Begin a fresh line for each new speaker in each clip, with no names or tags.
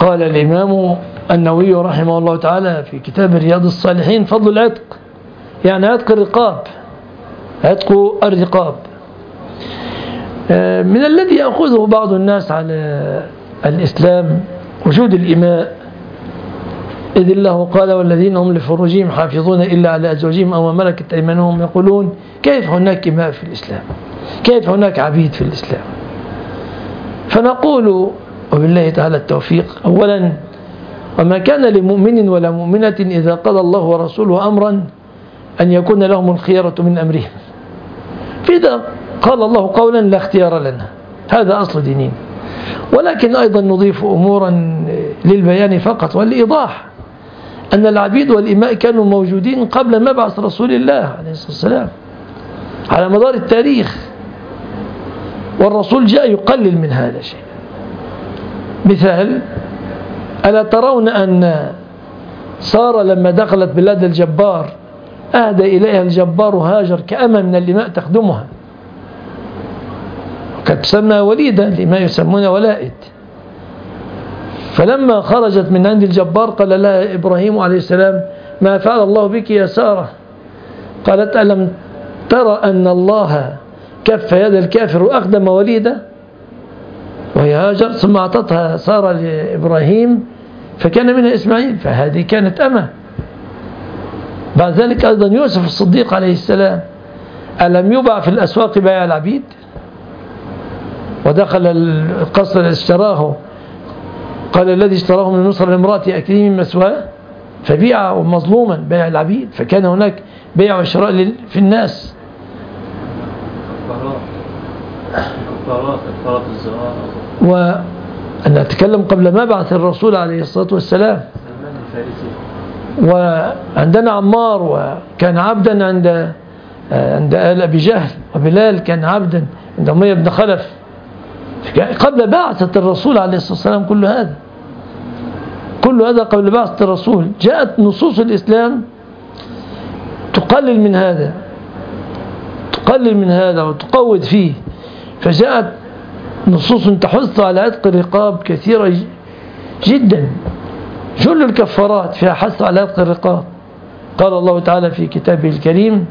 قال الإمام النووي رحمه الله تعالى في كتاب رياض الصالحين: فضل العتق، يعني عتق الرقاب، عتق الرقاب. من الذي يأخذه بعض الناس على الإسلام وجود الإماء، إذ الله قال: والذين هم لفروجهم حافظون إلا على أزواجهم أو ما ملكت أيمانهم. يقولون: كيف هناك إماء في الإسلام؟ كيف هناك عبيد في الإسلام؟ فنقول وبالله تعالى التوفيق: أولا، وما كان لمؤمن ولا مؤمنة إذا قضى الله ورسوله أمرا أن يكون لهم الخيرة من أمرهم، فإذا قال الله قولا لا اختيار لنا، هذا أصل دينين. ولكن أيضا نضيف أمورا للبيان فقط والإيضاح، أن العبيد والإماء كانوا موجودين قبل مبعث رسول الله عليه الصلاة والسلام على مدار التاريخ، والرسول جاء يقلل من هذا الشيء. مثال: ألا ترون أن سارة لما دخلت بلاد الجبار أهدى إليها الجبار هاجر كأمة من الإماء تخدمها، وقد تسمى وليدة، الإماء يسمون ولائد. فلما خرجت من عند الجبار قال لها إبراهيم عليه السلام: ما فعل الله بك يا سارة؟ قالت: ألم ترى أن الله كف يد الكافر وأخدم وليدة وهي هاجر؟ ثم أعطتها سارة لإبراهيم فكان منها إسماعيل، فهذه كانت أمة. بعد ذلك أيضا يوسف الصديق عليه السلام، ألم يباع في الأسواق بيع العبيد؟ ودخل القصر اشتراه، قال الذي اشتراه من مصر لامرأة أكله من مسواه، فبيع مظلوما بيع العبيد، فكان هناك بيع وشراء في الناس. وأنا أتكلم قبل ما بعث الرسول عليه الصلاة والسلام. وعندنا عمار وكان عبدا عند آل أبي جهل، وبلال كان عبدا عند أمية بن خلف قبل بعثة الرسول عليه الصلاة والسلام. كل هذا قبل بعثة الرسول. جاءت نصوص الإسلام تقلل من هذا وتقوض فيه، فجاءت نصوص تحث على عتق الرقاب كثيرة جدا. جل الكفارات فيها حث على عتق الرقاب. قال الله تعالى في كتابه الكريم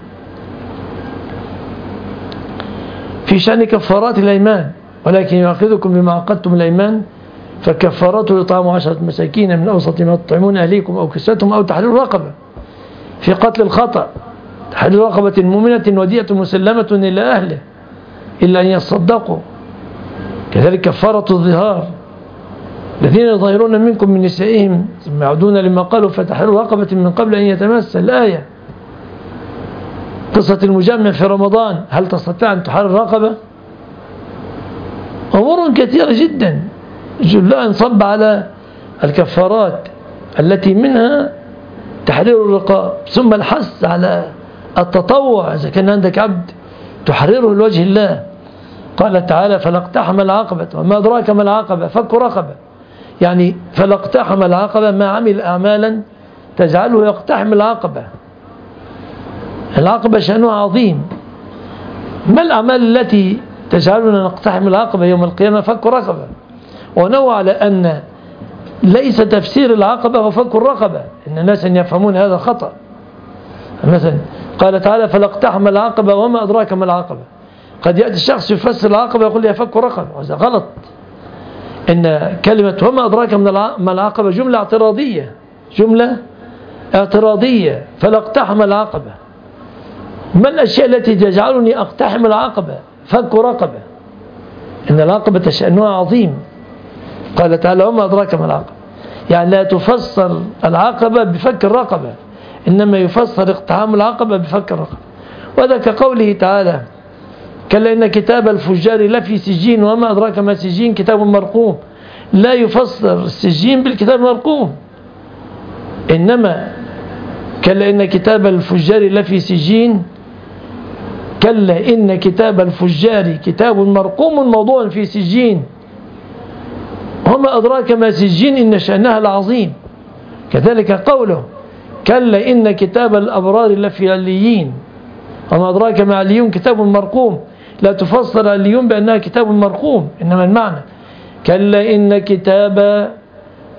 في شأن كفارات الأيمان: ولكن يؤاخذكم بما عقدتم الأيمان فكفارته إطعام 10 مساكين من أوسط ما تطعمون أهليكم أو كسوتهم أو تحرير رقبة. في قتل الخطأ: تحرير رقبة مؤمنة ودية مسلمة إلى أهله إلا أن يصدقوا. كذلك كفارة الظهار: الذين يظاهرون منكم من نسائهم ثم يعودون لما قالوا فتحرير رقبة من قبل أن يتمس. الآية. قصة المجمع في رمضان: هل تستطيع أن تحرر رقبة؟ أمور كثيرة جدا جلها انصب على الكفارات التي منها تحرير الرقاب، ثم الحث على التطوع إذا كان عندك عبد تحرره لوجه الله. قال تعالى: فلاقتحم العقبة وما أدراك ما العقبة فك رقبة. يعني فلاقتحم العقبة ما عمل أعمالا تجعله يقتحم العقبة. العقبة شأنها عظيم. ما الأعمال التي تجعلنا نقتحم العقبة يوم القيامة؟ فك رقبة. ونوع على أن ليس تفسير العقبة هو فك الرقبة، إن الناس يفهمون هذا خطأ. مثلا قال تعالى: فلاقتحم العقبة وما أدراك ما العقبة. قد يأتي الشخص يفسر العقبة يقول لي فك رقبة، وهذا غلط. إن كلمة وما أدراك ما العقبة جملة اعتراضية. فلاقتحم العقبة، ما الأشياء التي تجعلني أقتحم العقبة؟ فك رقبة. إن العقبة شأنها عظيم. قال تعالى: وما أدراك ما العقبة. يعني لا تفسر العقبة بفك الرقبة، إنما يفسر اقتحام العقبة بفك الرقبة. وهذا كقوله تعالى: كلا إن كتاب الفجار لفي سجين وما أدراك ما سجين كتاب مرقوم. لا يفسر السجين بالكتاب المرقوم، إنما كلا إن كتاب الفجار لفي سجين، كلا إن كتاب الفجار كتاب مرقوم موضوع في سجين وما أدراك ما سجين إن شأنها العظيم. كذلك قوله: كلا إن كتاب الأبرار لفي عليين وما أدراك ما عليون كتاب مرقوم. لا تفسر عليون بأنها كتاب مرقوم، إنما المعنى كلا إن كتاب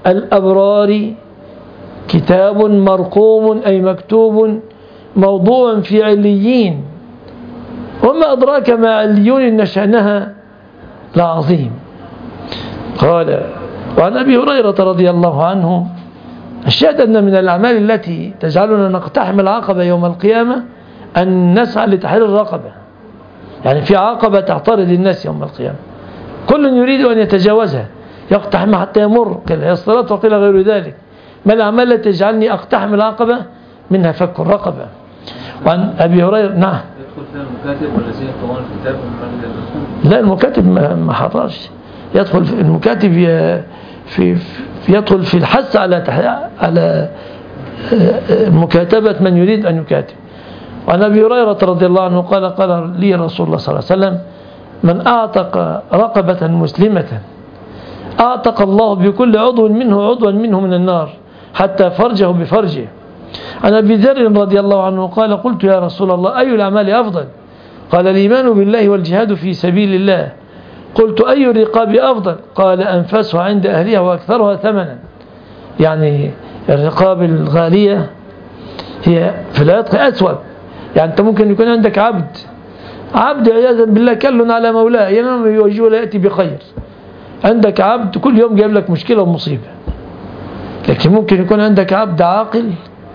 الأبرار كتاب مرقوم أي مكتوب موضوع في عليين وما أدراك ما عليون إن شأنها لعظيم. قال وعن أبي هريرة رضي الله عنه الشاهد أن من الأعمال التي تجعلنا نقتحم العقبة يوم القيامة أن نسعى لتحرير الرقبة. يعني في عقبة تعترض الناس يوم القيامة كل يريد أن يتجاوزها يقتحم حتى يمر قيل هي الصلاة وقيل غير ذلك. ما الأعمال التي تجعلني أقتحم العقبة؟ منها فك الرقبة. وعن أبي هريرة نعم
يدخل فيها المكاتب والذين يكتبون الكتاب
لا المكاتب ما حررش يدخل في المكاتب يدخل في الحث على مكاتبة من يريد أن يكاتب. وعن أبي هريرة رضي الله عنه قال لي رسول الله صلى الله عليه وسلم من أعتق رقبة مسلمة أعتق الله بكل عضو منه من النار حتى فرجه بفرجه. عن أبي ذر رضي الله عنه قلت يا رسول الله أي الأعمال أفضل؟ قال الإيمان بالله والجهاد في سبيل الله. قلت أي الرقاب أفضل؟ قال أنفسها عند أهلها وأكثرها ثمنا. يعني الرقاب الغالية هي في العتق أسوأ. يعني أنت ممكن يكون عندك عبد عياذا بالله كل على مولاه ينام يوجه لا يأتي بخير. عندك عبد كل يوم جايب لك مشكلة ومصيبة. لكن ممكن يكون عندك عبد عاقل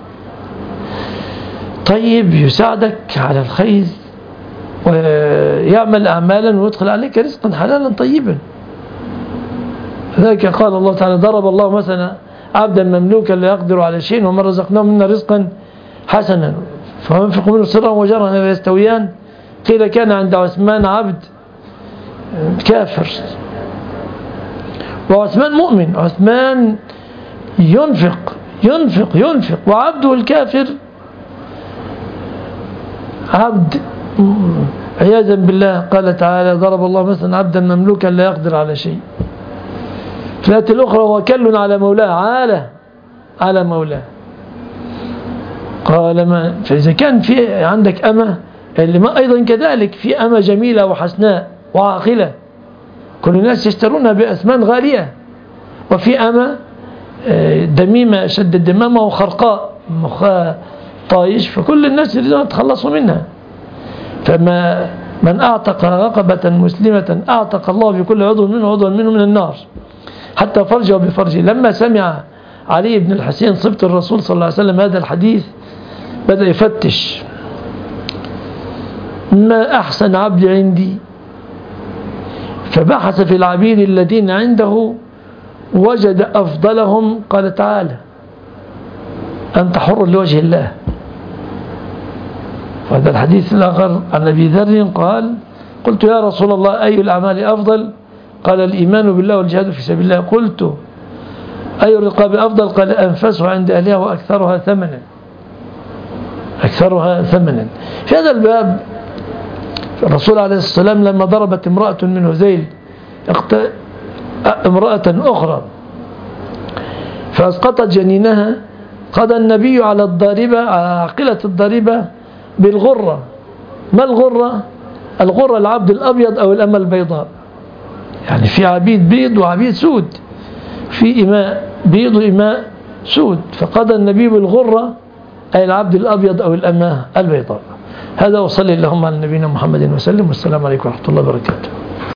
طيب يساعدك على الخير ويعمل أعمالا ويدخل عليك رزقا حلالا طيبا. ذلك قال الله تعالى ضرب الله مثلا عبدا مملوكا لا يقدر على شيء ومن رزقناه منا رزقا حسنا فينفق منه سرا وجرا لا يستويان. قيل كان عند عثمان عبد كافر وعثمان مؤمن. عثمان ينفق وعبده الكافر عبد عياذا بالله. قال تعالى ضرب الله مثلا عبدا مملوكا لا يقدر على شيء. في الآية الأخرى وكل على مولاه على مولاه. قال ما فإذا كان في عندك أمة اللي ما أيضا كذلك في أمة جميلة وحسناء وعاقلة كل الناس يشترونها بأثمان غالية وفي أمة دميمة شد الدمامة وخرقاء مخها طايش فكل الناس يريدون يتخلصوا منها. فما من أعتق رقبة مسلمة أعتق الله بكل عضو منه من النار حتى فرجه بفرجه. لما سمع علي بن الحسين صبت الرسول صلى الله عليه وسلم هذا الحديث بدأ يفتش ما أحسن عبد عندي فبحث في العبيد الذين عنده وجد أفضلهم قال تعالى أنت حر لوجه الله. وهذا الحديث الآخر عن أبي ذر قلت يا رسول الله أي الأعمال أفضل؟ قال الإيمان بالله والجهاد في سبيل الله. قلت أي الرقاب أفضل؟ قال أنفسها عند أهلها وأكثرها ثمنا. في هذا الباب الرسول عليه الصلاة والسلام لما ضربت امرأة من هذيل امرأة أخرى فأسقطت جنينها قضى النبي على الضاربة على عاقلة الضاربة بالغرة. ما الغرة؟ الغرة العبد الأبيض أو الأمة البيضاء. يعني في عبيد بيض وعبيد سود في إماء بيض وإماء سود فقضى النبي بالغرة أي العبد الأبيض أو الأمة البيضاء. هذا وصلي اللهم على نبينا محمد وسلم والسلام عليكم ورحمة الله وبركاته.